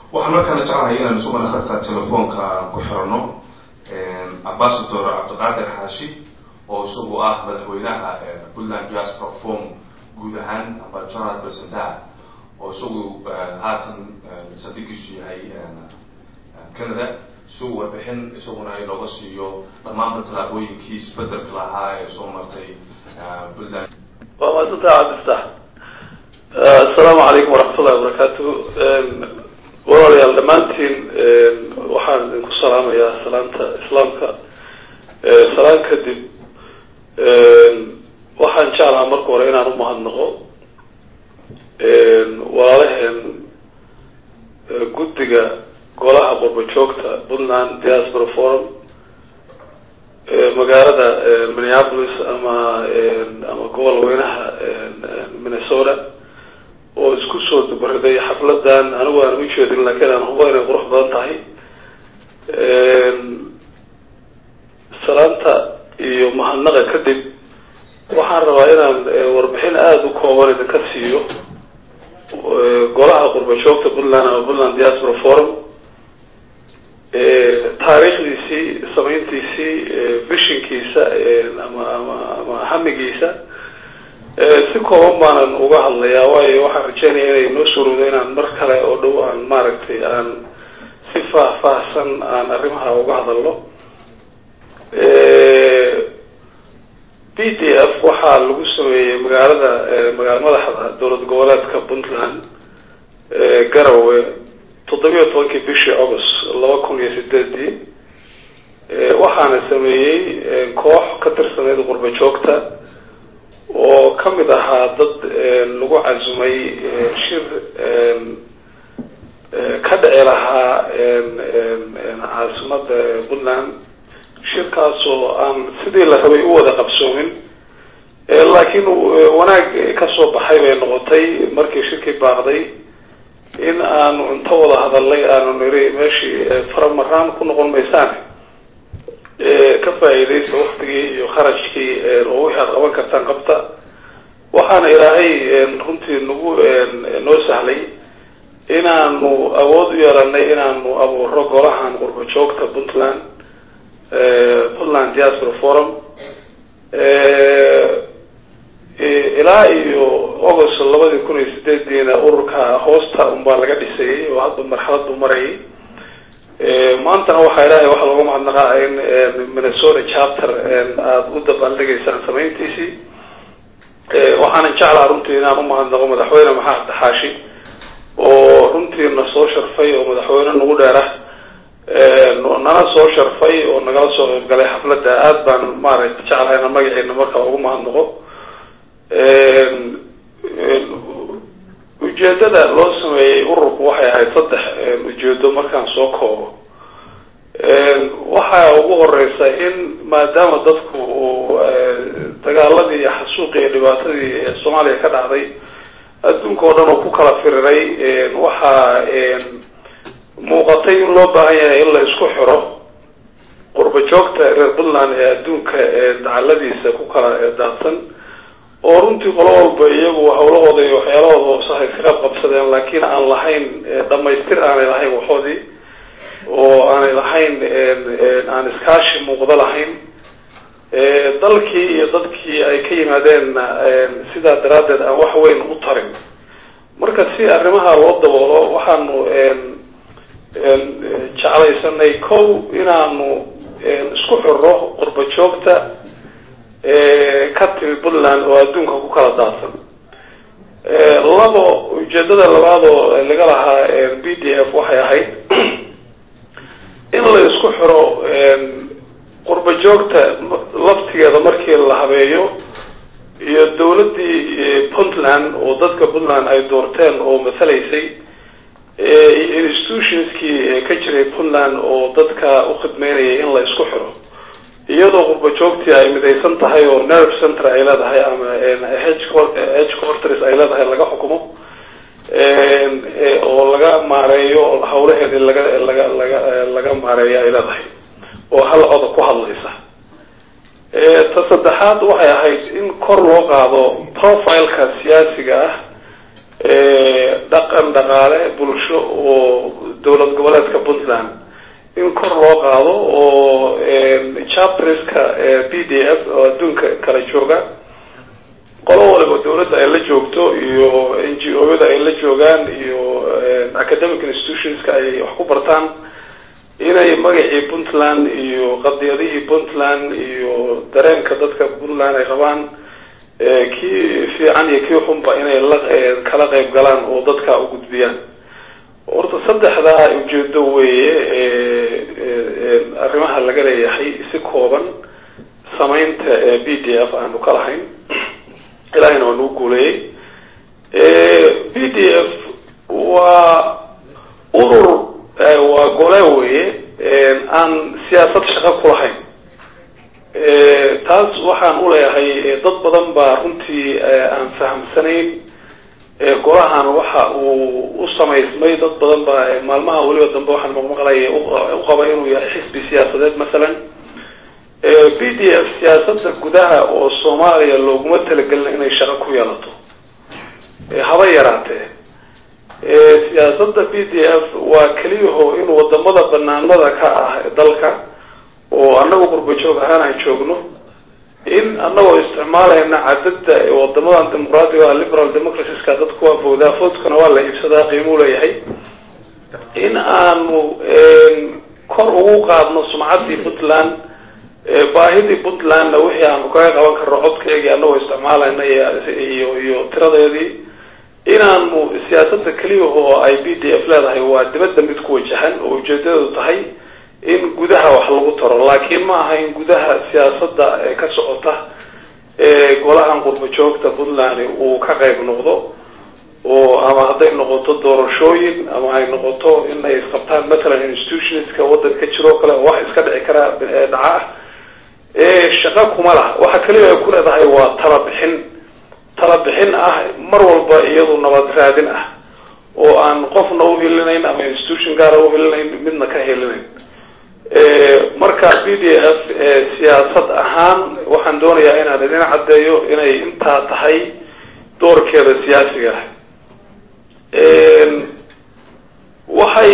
waxaan markaan jeclahay inaan isugana khadka telefoonka ku xirano ambassador cabdiqaadir xaashi oo isagu ah madaxweynaha Puntland Diaspora Forum guud ahaan amba general president oo isagu haatan sadiqiisu yahay Canada soo warbixin isaguna ay looga siiyo dhammaan talaabooyinkii isbedelka lahaa ee soo martay Puntland. waa cabdifataax assalaamu calaykum waraxmatullahi wabarakaatuh walaalayaal dhammaantiin waxaan idinku salaamayaa salaanta islaamka salaan kadib waxaan jeclahaa marka hore inaan u mahadnaqo walaalaheen guddiga golaha qurbajoogta Puntland Diaspora Forum magaalada Minneapolis ama gobol weynaha Minnesota oo isku soo dubaraday xafladan anigu aan u jeedin laakiin aan hubo inay qurux badan tahay salaanta iyo mahadnaqa kadib waxaan rabaa inaan warbixin aada u kooban idinka siiyo golaha qurbajoogta Puntland ama Puntland Diaspora Forum taariikhdiisii samayntiisii vishinkiisa ama hamigiisa si kooban baanan uga hadlayaa waayo waxaan rajeynayaa inay noo suurowdo inaan mar kale oo dhow aan maaragtay aan si faahfaahsan aan arrimaha uga hadalno PDF waxaa lagu sameeyey magaala madaxda dowlad goboleedka Puntland Garowe 17 bishii August 2008 waxaana sameeyey koox ka tirsaneyd qurbajoogta oo kamid ahaa dad lagu casumay shir ka dhici lahaa caasimada Puntland shirkaasoo aan sidii la rabay u wada qabsoomin laakiin wanaag ka soo baxay bay noqotay markii shirkii baaqday in aanu inta wada hadalay aanu niri meeshii faramaraan ku noqon maysaan ka faa'iidaysta waqtigii iyo kharashkii oo wixii aad qaban kartaan qabta waxaana ilaahay runtii nagu noo sahlay inaanu awood u yeelanay inaanu abuuro golahan qurbajoogta Puntland Diaspora Forum ilaa iyo August 2008 ururka hoosta unbaa laga dhisayay oo hadda marxaladu marayay maantana waxaa ilaahay waxa looga mahadnaqaa in Minnesota chapter aad u dabaaldegaysaan samayntiisii waxaanan jeclaa runtii inaan u mahadnaqo madaxweyne maxamed xaashi oo runtii na soo sharfay oo madaxweyne nagu dheera nana soo sharfay oo nagala soo qaybgalay xafladda aad baan maaragtay jeclahay inaan magaciina markaa ugu mahadnaqo ujeedada loo sameeyey ururku waxay ahayd 3 ujeedo markaan soo koobo waxaa ugu horeysa in maadaama dadku dagaaladii iyo xasuuqii iyo dhibaatadii Soomaaliya ka dhacday adduunka oo dhan oo ku kala firiray waxaa muuqatay in loo baahan yahay in la isku xiro qurbajoogta reer Puntland ee adduunka dacaladiisa ku kala daadsan oo runtii qolo walba iyagu hawlahooda iyo waxyaalahooda sax ka qabsadeen laakiin aan lahayn dhamaystir aan lahayn waxoodii oo aan lahayn aan iskaashi muuqda lahayn dalkii iyo dadkii ay ka yimaadeen sida daraadeed aan wax weyn u tarin marka si arrimaha loo daboolo waxaanu jeclaysanay kow inaanu isku xirro qurbajoogta ka timi Puntland oo adduunka ku kala daadsan labo ujeedada labaad oo laga lahaa PDF waxay ahayd in la isku xiro qurbajoogta laftigeeda markii la habeeyo iyo dawladii Puntland oo dadka Puntland ay doorteen oo matalaysay institutionskii ka jiray Puntland oo dadka u khidmeynayay in la isku xiro iyadoo qurbajoogtii ay midaysan tahay oo nerve center ay leedahay ama headquarters ay leedahay laga xukumo oo laga maareeyo hawlaheedii laga maareeyo ay leedahay oo hal cod ku hadlaysa ta saddexaad waxay ahayd in kor loo qaado profileka siyaasiga ah dhaqan dhaqaale bulsho oo dowlad goboleedka Puntland in kor loo qaado oo chapterska PDF oo adduunka kala jooga qolo walba dowladda ay la joogto iyo NGO-yada ay la joogaan iyo academic institutionska ay wax ku bartaan inay magacii Puntland iyo qadiyadihii Puntland iyo dareenka dadka Puntland ay qabaan kii fiican iyo kii xunba inay la kala qayb galaan oo dadka u gudbiyaan horta saddexda ujeedo weeye arrimaha laga leeyahay si kooban samaynta PDF aanu ka lahayn ilaahayna waa nuu guuleeyey PDF waa urur waa gole weeye aan siyaasad shaqo ku lahayn taas waxaan u leeyahay dad badan baa runtii aan fahamsanayn golahan waxa uu u samaysmay dad badan baa maalmaha waliba dambe waxaan maqmaqlay u qaba inuu yahay xisbi siyaasadeed masalan PDF siyaasadda gudaha oo Soomaaliya looguma talagelin inay shaqo ku yeelato haba yaraatee siyaasadda PDF waa kaliyaho in wadamada banaanada ka ah dalka oo anagu qurbo joog ahaan aan joogno in anagoo isticmaalayna cadadda wadamadan dimuqraadiga liberal democracies-ka dadku waa foodaa foodkana waa la iibsadaa qiimo leeyahay in aanu kor ugu qaadno sumcaddii Puntland baahidii Puntlandna wixii aanu kaga qaban karno codkeegii anagoo isticmaalayna iyo tiradeedii inaanu siyaasadda kaliya oo ay PDF leedahay waa dibadda mid ku wajahan oo ujeedadu tahay in gudaha wax lagu taro laakiin ma aha in gudaha siyaasadda ka socota golahan qurbo joogta Puntland uu ka qayb noqdo oo ama haday noqoto doorashooyin ama ay noqoto in ay qabtaan matalan institutionska waddanka jiro kale wax iska dhici kara dhaca shaqo kuma laha waxa kaliya ay ku leedahay waa talabixin ah mar walba iyadu nabad raadin ah oo aan qofna u helinayn ama institution gaar ah u helinayn midna ka helinayn marka PDF siyaasad ahaan waxaan doonayaa inaan idin cadeeyo inay intaa tahay doorkeeda siyaasiga ah waxay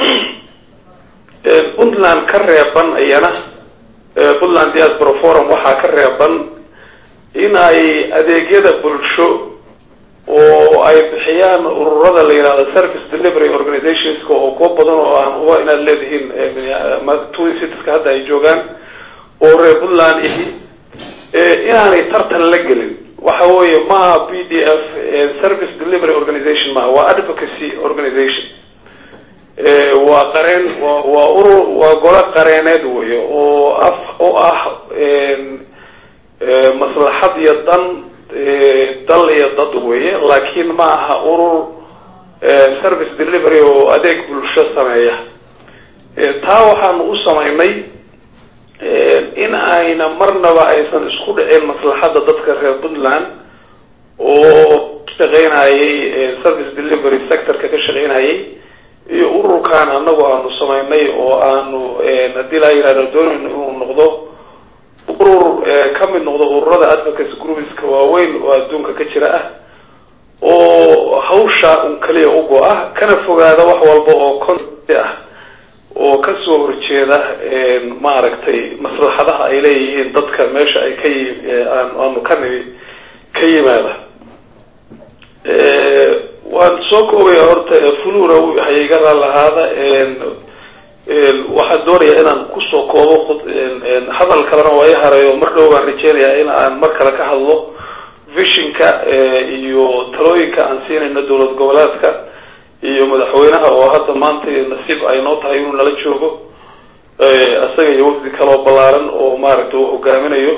Puntland ka reeban ayana Puntland Diaspora Forum waxaa ka reeban inay adeegyada bulsho oo ay bixiyaan ururada la yiraahdo service delivery organizations oo koob badan oo aan uga inaad leedihiin twin cities-ka hadda ay joogaan oo reer Puntland inaanay tartan la gelin waxa weeye ma PDF service delivery organization ma waa advocacy organization waa qareen waa urur waa gole qareeneed weeye oo maslaxad iyo dal iyo dad weeye laakiin ma aha urur service delivery oo adeeg bulsho sameeya taa waxaan u sameynay in ayna marnaba aysan isku dhicin maslaxadda dadka reer Puntland oo shaqeynayay service delivery sector-ka ka shaqeynayay iyo ururkan anagu aanu sameynay oo aanu hadii la yiraahdo doonayno inuu noqdo urur ka mid noqdo ururada advocacy groups-ka waaweyn oo adduunka ka jira ah oo hawsha kaliya u go'ah kana fogaada wax walba oo konti ah oo ka soo horjeeda maaragtay maslaxadaha ay leeyihiin dadka meesha ay aanu ka yimaada waan soo koobaya horta fulura hayiga lahaada waxaan doonayaa inaan kusoo koobo hadal kalena waa i harayo mar dhow baan rajeynayaa in aan mar kale ka hadlo visionka iyo talooyinka aan siinayno dowlad goboleedka iyo madaxweynaha oo hadda maanta nasiib ay noo tahay inuu nala joogo asaga iyo wafdi kaloo ballaaran oo maaragtay uu hogaaminayo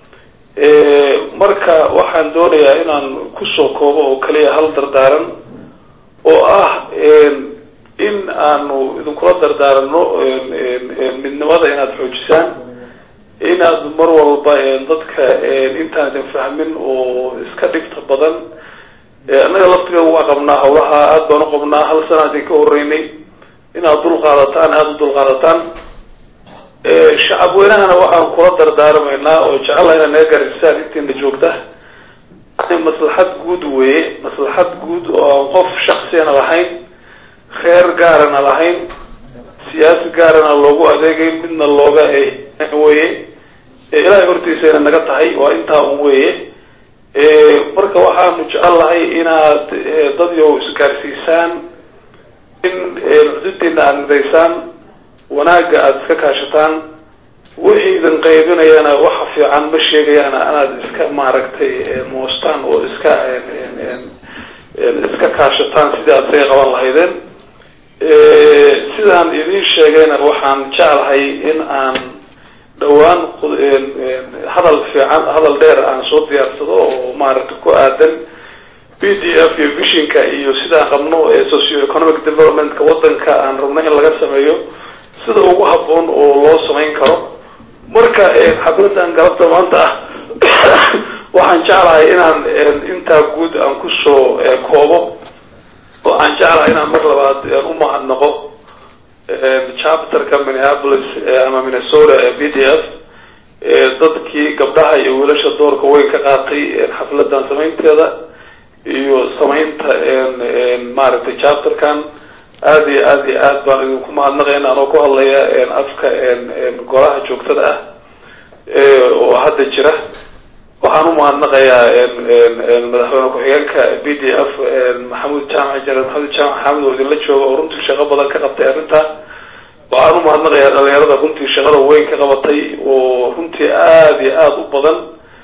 marka waxaan doonayaa inaan kusoo koobo oo kaliya hal dardaaran oo ah in aanu idinkula dardaarano midnimada inaad xoojisaan inaad mar walba dadka intaan idin fahmin oo iska dhibta badan annaga laftigeeda waa qabnaa hawlaha aad baan u qabnaa hal sana idinka horeynay inaad dulqaadataan aada u dulqaadataan shacab weynahana waxaan kula dardaarmaynaa oo jecelaha inaad naga garisaan intiina joogta maslaxad guud weeye maslaxad guud oo aan qof shaksiyana lahayn خير قارنا لهين سياسة قارنا اللوغو أديقي من اللوغة ويه إلهي هرتيسين نقطعي وإنتا ويه marka waxaan jecelahay inaad dadyo isgaarsiisaan in xuduudina aad midaysaan wanaaga aad iska kaashataan wixii idin qaybinayana waxa fiican ma sheegayaan anaad iska maaragtay moostaan oo iska kaashataan sidii aad say qaban lahaydeen sidaan idin sheegayna waxaan jecelahay in aan dhawaan hadal fiican hadal dheer aan soo diyaarsado oo maaragtay ku aadan PDF iyo visionka iyo sidaan qabno socio economic developmentka wadanka aan rabno in laga sameeyo sida ugu habboon oo loo sameyn karo marka xabladan galabta maanta waxaan jeclahay inaan inta guud aan ku soo koobo oo aan jeclahay inaan mar labaad u mahadnaqo chapterka Minneapolis ama Minnesota PDF dadkii gabdhaha iyo wiilasha doorka weyn ka qaatay xafladan sameynteeda iyo sameynta maaragtay chapterkan aad iyo aad baan idinku mahadnaqaynaa anoo ku hadlaya afka golaha joogtada ah oo hadda jira waxaan u mahadnaqayaa madaxweyne ku-xigeenka PDF maxamuud jaamac jaran maxamuud jaamac xaamid oo idinla jooga oo runtii shaqo badan ka qabtay arrintaa waxaan u mahadnaqayaa dhalinyarada runtii shaqada weyn ka qabatay oo runtii aad iyo aad u badan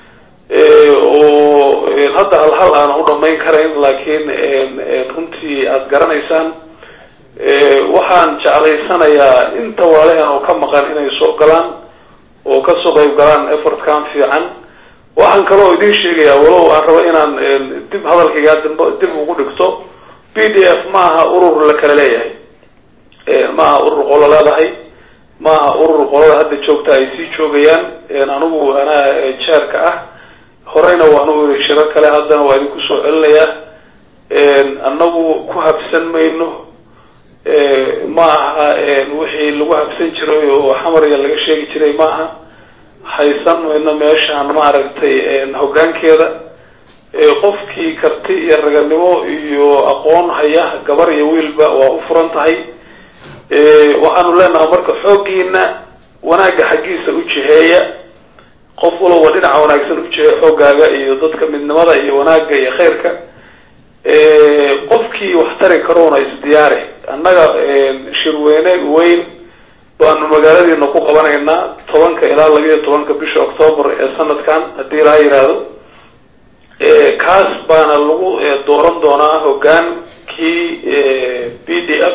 oo hadda hal aan u dhamayn karayn laakiin runtii aad garanaysaan waxaan jeclaysanayaa inta waalahan oo ka maqan inay soo galaan oo ka soo qayb galaan effortkan fiican waxaan kaloo idin sheegayaa walow aan rabo inaan dib hadalkayga dib ugu dhigto PDF maaha urur la kala leeyahay maaha urur qolo leedahay maaha urur qolada hadda joogta ay sii joogayaan anigu anaa jeerka ah horeyna waanu iri shiro kale haddana waa idinku soo celinayaa annagu ku habsan mayno maaha wixii lagu habsan jiray oo xamariga laga sheegi jiray maaha haysan mayno meeshaan maaragtay hoggaankeeda qofkii karti iyo raganimo iyo aqoon haya gabar iyo wiilba waa u furan tahay waxaanu leenahay marka xooggiina wanaagga xaggiisa u jiheeya qof walba dhinaca wanaagsan u jiheeya xooggaaga iyo dadka midnimada iyo wanaagga iyo khayrka qofkii wax tari karoona isdiyaari annaga shirweyne weyn baanu magaaladiina ku qabanaynaa 10 ilaa 12 bisha October ee sanadkan haddii la yiraahdo kaas baana lagu dooran doonaa hogaankii PDF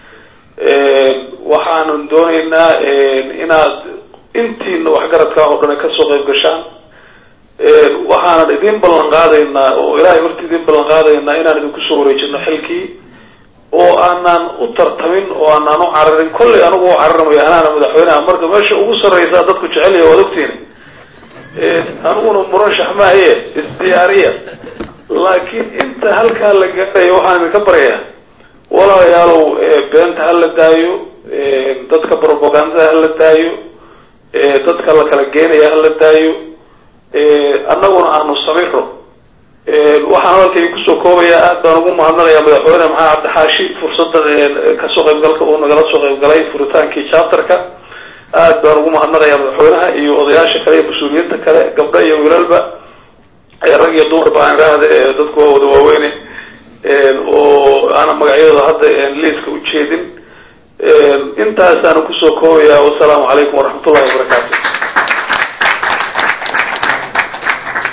waxaanu doonaynaa inaad intiina waxgaradka oo dhan ka soo qayb gashaan waxaan idin ballan qaadaynaa oo ilaahay hortii idin ballan qaadaynaa inaan idinku soo wareejino xilkii oo aanan u tartamin oo aanan u cararin kulli anigu u cararmayo anaana madaxweynaha marka meesha ugu sarreysa dadku jecel yahay waad ogtiin aniguna murashax maaye isdiyaariya laakiin inta halkaa la gaarayo waxaan idinka baryayaa walaalayaalow beenta ha la daayo dadka propagandada ha la daayo dadka la kala geenaya ha la daayo annaguna aanu samiro waxaan halkay ku soo koobayaa aad baan ugu mahadnaqayaa madaxweyne maxamed cabdi xaashi fursadda ka soo qaybgalka oo nagala soo qaybgalay furitaankii chapterka aad baan ugu mahadnaqayaa madaxweynaha iyo odayaasha kale iyo mas-uuliyiinta kale gabdha iyo wiilalba rag iyo dumar baan idhaahda dadku waa wada waaweyne oo ana magacyadooda hadda liiska u jeedin intaasaan kusoo koobayaa wasalaamu calaykum waraxmatullahi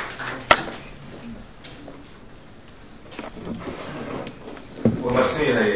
wabarakaatu